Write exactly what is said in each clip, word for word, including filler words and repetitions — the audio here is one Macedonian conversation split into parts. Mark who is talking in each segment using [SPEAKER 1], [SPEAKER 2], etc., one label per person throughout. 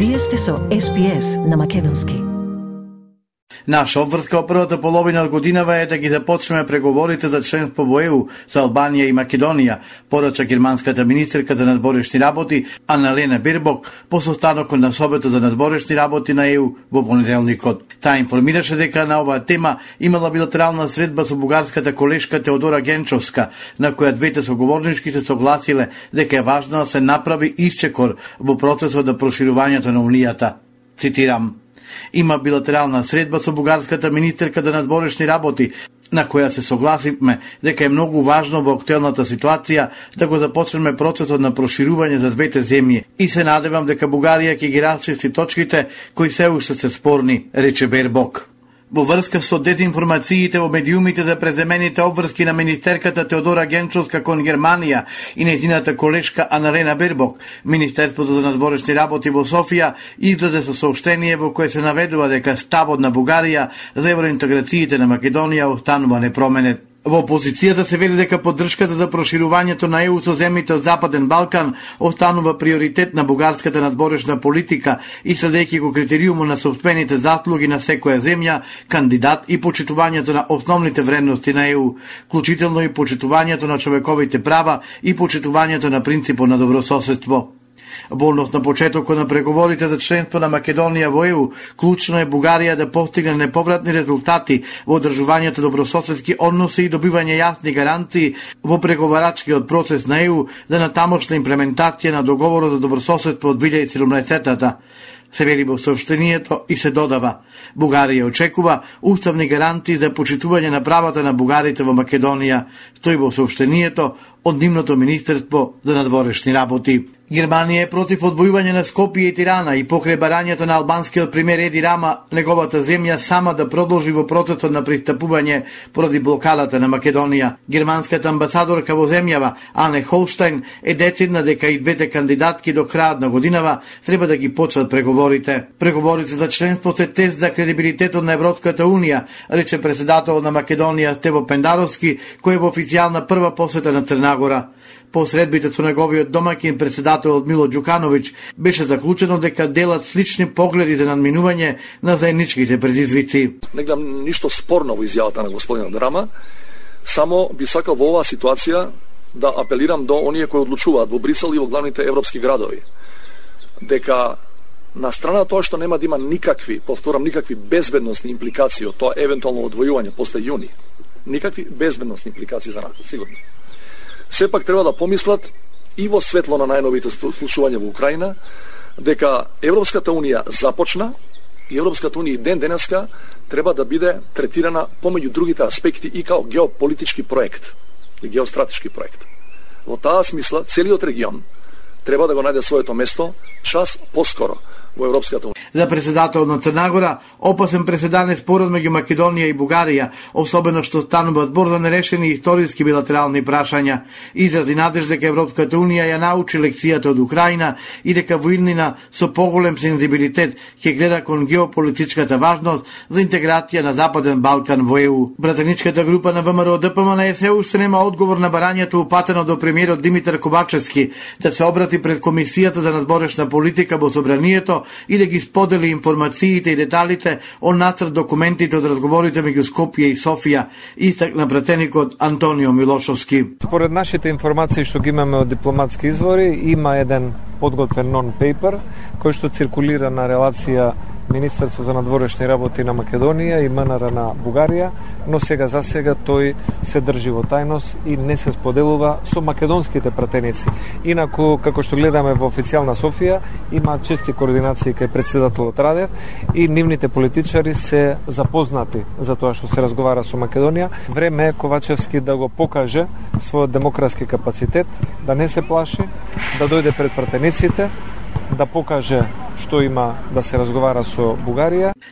[SPEAKER 1] Вие сте со Ес Би Ес на македонски.
[SPEAKER 2] Наша обврска од првата половина од годинава е да ги започнеме преговорите за членство во Е У со Албанија и Македонија, порача германската министерка за надворешни работи Аналена Бербок по состанокот на Советот за надворешни работи на Е У во понеделникот. Таа информираше дека на оваа тема имала билатерална средба со бугарската колешка Теодора Генчовска, на која двете соговорнички се согласиле дека е важно да се направи исчекор во процесот на проширувањето на Унијата. Цитирам: Има билатерална средба со бугарската министерка за надворешни работи, на која се согласивме дека е многу важно во актуелната ситуација да го започнеме процесот на проширување за двете земји и се надевам дека Бугарија ќе ги расчисти точките кои се уште се спорни, рече Бербок. Во врска со дезинформациите во медиумите за преземените обврски на министерката Теодора Генчовска кон Германија и нејзината колешка Аналена Бербок, Министерството за надворешни работи во Софија излезе со соопштение во кое се наведува дека ставот на Бугарија за евроинтеграциите на Македонија останува непроменет. Во опозицијата се вели дека поддршката за проширувањето на Е У со земјите од Западен Балкан останува приоритет на бугарската надворешна политика и следејќи го критериумот на сопствените заслуги на секоја земја, кандидат и почитувањето на основните вредности на Е У, вклучително и почитувањето на човековите права и почитувањето на принципот на добрососедство. Во однос на почетокот на преговорите за членство на Македонија во Е У, клучно е Бугарија да постигне неповратни резултати во одржувањето добрососедски односи и добивање јасни гаранции во преговарачкиот процес на Е У за натамошна имплементација на договорот за добрососедство од две илјади и седумнаесетта. Се вели во соопштението и се додава: Бугарија очекува уставни гарантии за почитување на правата на бугарите во Македонија, стои во соопштението од нивното Министерство за надворешни работи. Германија е против одвојување на Скопје и Тирана и покрај барањето на албанскиот премиер Еди Рама, неговата земја сама да продолжи во процесот на пристапување поради блокадата на Македонија. Германската амбасадорка во земјава, Ане Холштайн, е децидна дека и двете кандидатки до крајот на годинава треба да ги почнат преговорите. Преговорите за членство се тест за кредибилитетот на Европската унија, рече председателот на Македонија Стево Пендаровски, кој е во официјална прва посета на Црна Гора. По средбите со неговиот домаќин председателот Мило Ѓукановиќ беше заклучено дека делат слични погледи за надминување на заедничките предизвици.
[SPEAKER 3] Не гледам ништо спорно во изјавата на господинот Рама, само би сакал во оваа ситуација да апелирам до оние кои одлучуваат во Брисел и во главните европски градови, дека на страна тоа што нема да има никакви, повторам, никакви безбедносни импликации од тоа евентуално одвојување после јуни, никакви безбедносни импликации за нас, сигурно. Сепак треба да помислат и во светло на најновите случувања во Украина, дека Европската унија започна и Европската унија ден денеска треба да биде третирана помеѓу другите аспекти и као геополитички проект или геостратешки проект. Во таа смисла целиот регион треба да го најде своето место час поскоро во Европската унија.
[SPEAKER 2] За председател на Црна Гора, опасен преседан е спорот меѓу Македонија и Бугарија, особено што станува збор за нерешени историски билатерални прашања. Изрази надеж дека Европската унија ја научи лекцијата од Украина и дека во иднина со поголем сензибилитет ќе гледа кон геополитичката важност за интеграција на Западен Балкан во Е У. Братаничката група на ВМРО Д П М Н се уште нема одговор на барањето упатено до премиерот Димитар Ковачевски да се обрати пред Комисијата за надворешна политика во Собранието и да ги сподели информациите и деталите о нацрт документите од разговорите меѓу Скопје и Софија, истакна пратеникот Антонио Милошовски.
[SPEAKER 4] Според нашите информации што ги имаме од дипломатски извори, има еден подготвен нон-пейпер кој што циркулира на релација Министерство за надворешни работи на Македонија и М Н Р на Бугарија, но сега за сега тој се држи во тајност и не се споделува со македонските пратеници. Инаку, како што гледаме во официјална Софија, има чести координации кај председателот Радев и нивните политичари се запознати за тоа што се разговара со Македонија. Време е Ковачевски да го покаже својот демократски капацитет, да не се плаши, да дојде пред пратениците, да покаже што има да се разговара со Бугарија.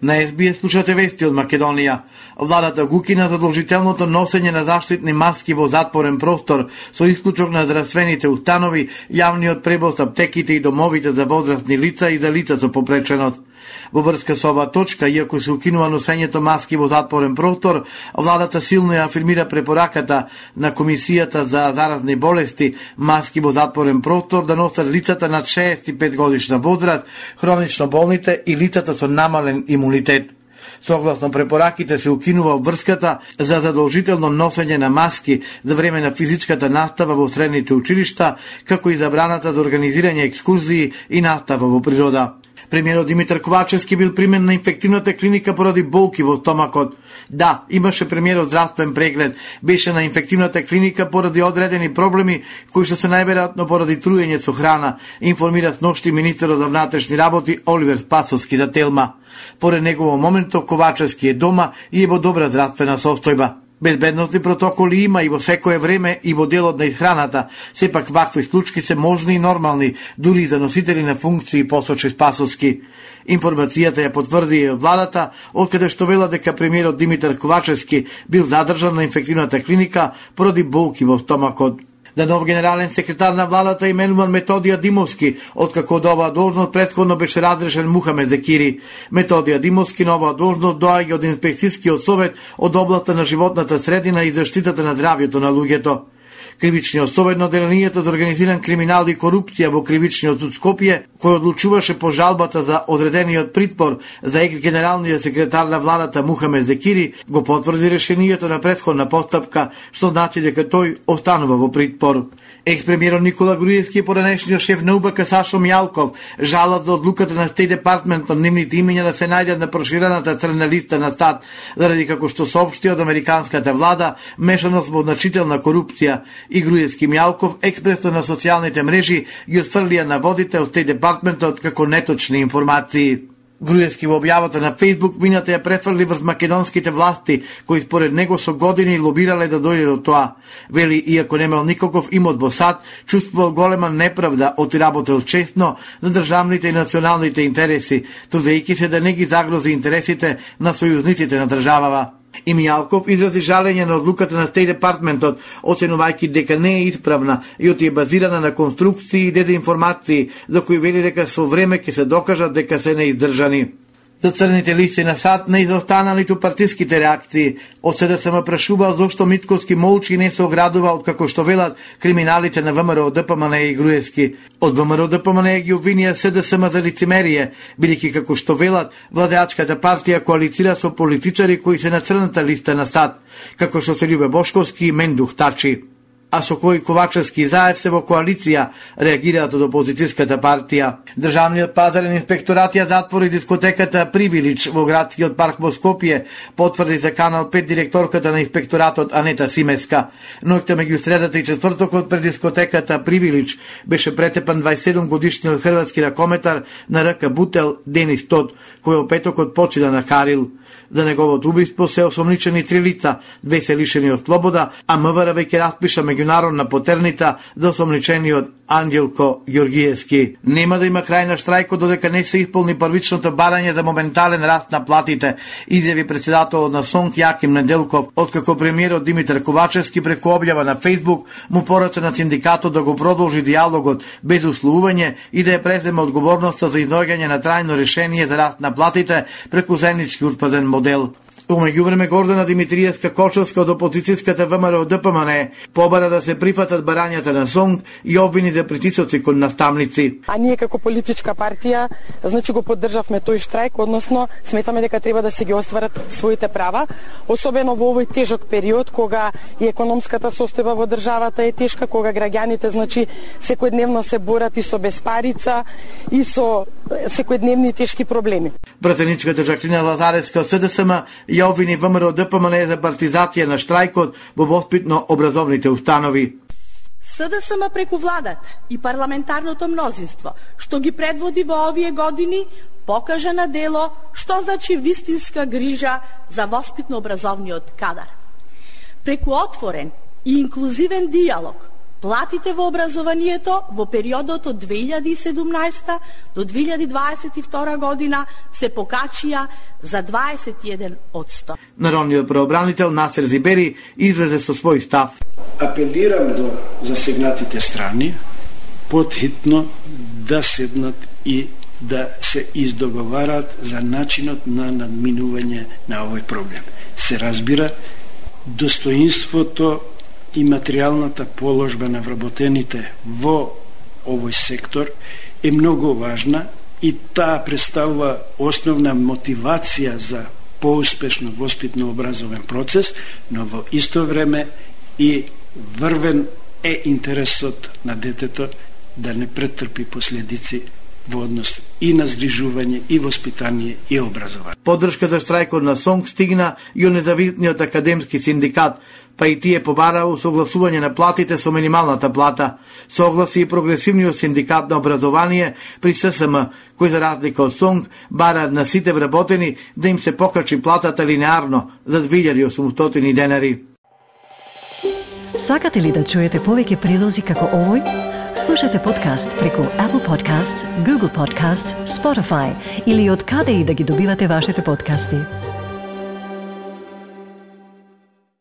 [SPEAKER 2] На Ес Би Ес слушате вести од Македонија. Владата го укина задолжителното носење на заштитни маски во затворен простор, со исклучок на здравствените установи, јавниот превоз, аптеките и домовите за возрастни лица и за лица со попреченост. Во врска со оваа точка, иако се укинува носењето маски во затворен простор, владата силно ја афирмира препораката на Комисијата за заразни болести маски во затворен простор да носат лицата над шеесет и пет годишна возраст, хронично болните и лицата со намален имунитет. Согласно препораките се укинува врската за задолжително носење на маски за време на физичката настава во средните училишта, како и забраната за организирање екскурзии и настава во природа. Премиерот Димитар Ковачевски бил примен на инфективната клиника поради болки во стомакот. Да, имаше премиерот здравствен преглед. Беше на инфективната клиника поради одредени проблеми кои што се најверојатно поради труење со храна, информира сношти министерот за внатрешни работи Оливер Спасовски за Телма. Поред негово моментов Ковачевски е дома и е во добра здравствена состојба. Безбедносни протоколи има и во секое време и во делот на исхраната. Сепак вакви случаи се можни и нормални, дури и за носители на функции, посочи Спасовски. Информацијата ја потврди и од владата, откаде што вела дека премиерот Димитар Ковачевски бил задржан на инфективната клиника поради болки во стомакот. Да нов генерален секретар на владата именуван Методија Димовски, откако од оваа должност претходно беше разрешен Мухамед Зекири. Методија Димовски на оваа должност доаѓа од инспекцијскиот совет од областта на животната средина и заштитата на здравјето на луѓето. Кривичниот совет на Одделението за организиран криминал и корупција во Кривичниот суд Скопје, кој одлучуваше по жалбата за одредениот притвор за екс-генералниот секретар на владата Мухамед Зекири, го потврди решението на претходна постапка, што значи дека тој останува во притвор. Екс-премиерот Никола Груевски и поранешниот шеф на У Б К Сашо Мјалков жалат за одлуката на Стейт Департмент од нивните имења да се најдат на проширената црна листа на САД, заради како што соопшти од американската влада мешаност во значителна корупција. И Груевски Мјалков експресно на социјалните мрежи ги отфрлија наводите од Стейт Департментот како неточни информации. Груевски во објавата на Фејсбук вината ја префрли врз македонските власти, кои според него со години лобирале да дојде до тоа. Вели, иако немал никаков имот во САД, чувствувал голема неправда од работел честно за државните и националните интереси, трудејќи се да не ги загрози интересите на сојузниците на државава. И Мјалков изрази жалење на одлуката на Стейт Департментот, оценувајќи дека не е исправна и оти е базирана на конструкции и дезинформации, за кои вели дека со време ќе се докажат дека се неиздржани. За црните листи на САД не изостанали ниту партиските реакции. Од Се Де Се М прашувал зошто Мицковски молчи и не се оградува од како што велат криминалите на Вэ М Р О Д П М Н и Груевски. Од Вэ М Р О Д П М Н ги обвинија Се Де Се М за лицемерие, бидејќи како што велат владеачката партија коалицира со политичари кои се на црната листа на САД, како што се Љубе Бошковски и Мендух Тачи. А со кој Ковачевски и Заев се во коалиција, реагираат од опозицијската партија. Државниот пазарен инспекторат ја затвори дискотеката Привилич во градскиот парк во Скопје, потврди за Канал пет директорката на инспекторатот Анета Симеска. Ноќта меѓу средата и четвртокот пред дискотеката Привилич беше претепан двајдесет и седум годишниот хрватски ракометар на Р К Бутел Денис Тод, кој во петокот почина на Карил. За неговото убиство се осомничени три лица, две се лишени од слобода, а М В Р веќе распиша меѓународна потерница за осомничениот Анđелко Ѓоргиевски. Нема да има крај на штрајкот додека не се исполни првичното барање за моментален раст на платите, изјави председателот на СОНК Јаким Неделков, откако премиерот Димитар Ковачевски преку објава на Фејсбук му порача на синдикатот да го продолжи диалогот без условување и да ја преземе одговорноста за изнаоѓање на трајно решение за раст на платите преку заеднички утврден модел. Во меѓувреме Гордана Димитриевска Кочовска од опозицијската Вэ М Р О Д П М Н побара да се прифатат барањата на СОНК и обвини за притисоци кон наставници.
[SPEAKER 5] А ние како политичка партија, значи го поддржавме тој штрајк, односно сметаме дека треба да се ги остварат своите права, особено во овој тежок период кога и економската состојба во државата е тешка, кога граѓаните значи секојдневно се борат и со безпарица и со секојдневни тешки проблеми.
[SPEAKER 2] Пратеничката Жаклина Лазаревска од Се Де Се М ја обвини Вэ М Р О Д П М Н за партизација на штрајкот во воспитно-образовните установи.
[SPEAKER 6] Се Де Се М преку владата и парламентарното мнозинство, што ги предводи во овие години, покажа на дело што значи вистинска грижа за воспитно-образовниот кадар. Преку отворен и инклузивен диалог, платите во образованието во периодот од две илјади и седумнаесета до две илјади дваесет и втора година се покачија за дваесет и еден одсто.
[SPEAKER 2] Народниот правобранител Насер Зибери излезе со свој став.
[SPEAKER 7] Апелирам до засегнатите страни потхитно да седнат и да се издоговарат за начинот на надминување на овој проблем. Се разбира, достоинството и материјалната положба на вработените во овој сектор е многу важна и таа представува основна мотивација за поуспешно воспитно-образовен процес, но во исто време и врвен е интересот на детето да не претрпи последици во однос и на згрижување, и воспитание, и образование.
[SPEAKER 2] Поддршка за штрајкот на СОНГ стигна и од независниот академски синдикат, па и тие побараа усогласување на платите со минималната плата. Согласи и прогресивниот синдикат на образование при ССМ, кој за разлика од СОНГ бара на сите вработени да им се покачи платата линеарно за две илјади и осумстотини денари.
[SPEAKER 1] Сакате ли да чуете повеќе прилози како овој? Слушате подкаст преку Apple Podcasts, Google Podcasts, Spotify или од каде и да ги добивате вашите подкасти.